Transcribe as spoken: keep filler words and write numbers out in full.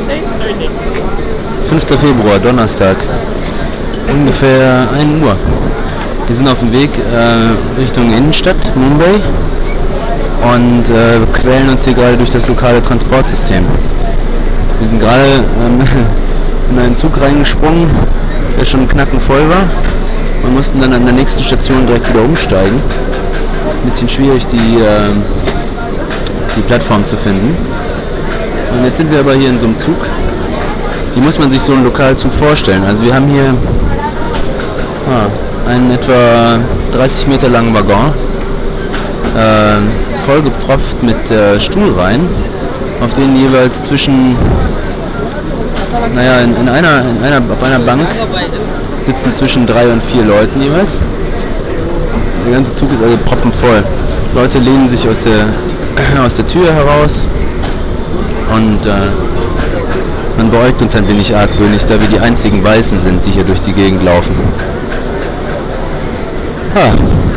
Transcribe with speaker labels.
Speaker 1: fünfter Februar, Donnerstag. Ungefähr ein Uhr. Wir sind auf dem Weg äh, Richtung Innenstadt, Mumbai, und äh, quälen uns hier gerade durch das lokale Transportsystem. Wir sind gerade ähm, in einen Zug reingesprungen, der schon knackenvoll war, und mussten dann an der nächsten Station direkt wieder umsteigen. Ein bisschen schwierig, die, äh, die Plattform zu finden. Und jetzt sind wir aber hier in so einem Zug. Wie muss man sich so einen Lokalzug vorstellen? Also wir haben hier ah, einen etwa dreißig Meter langen Waggon, äh, vollgepfropft mit äh, Stuhlreihen, auf denen jeweils zwischen, naja, in, in, einer, in einer, auf einer Bank sitzen zwischen drei und vier Leuten jeweils. Der ganze Zug ist also proppenvoll. Leute lehnen sich aus der, aus der Tür heraus, und äh, man beäugt uns ein wenig argwöhnig, da wir die einzigen Weißen sind, die hier durch die Gegend laufen. Ha.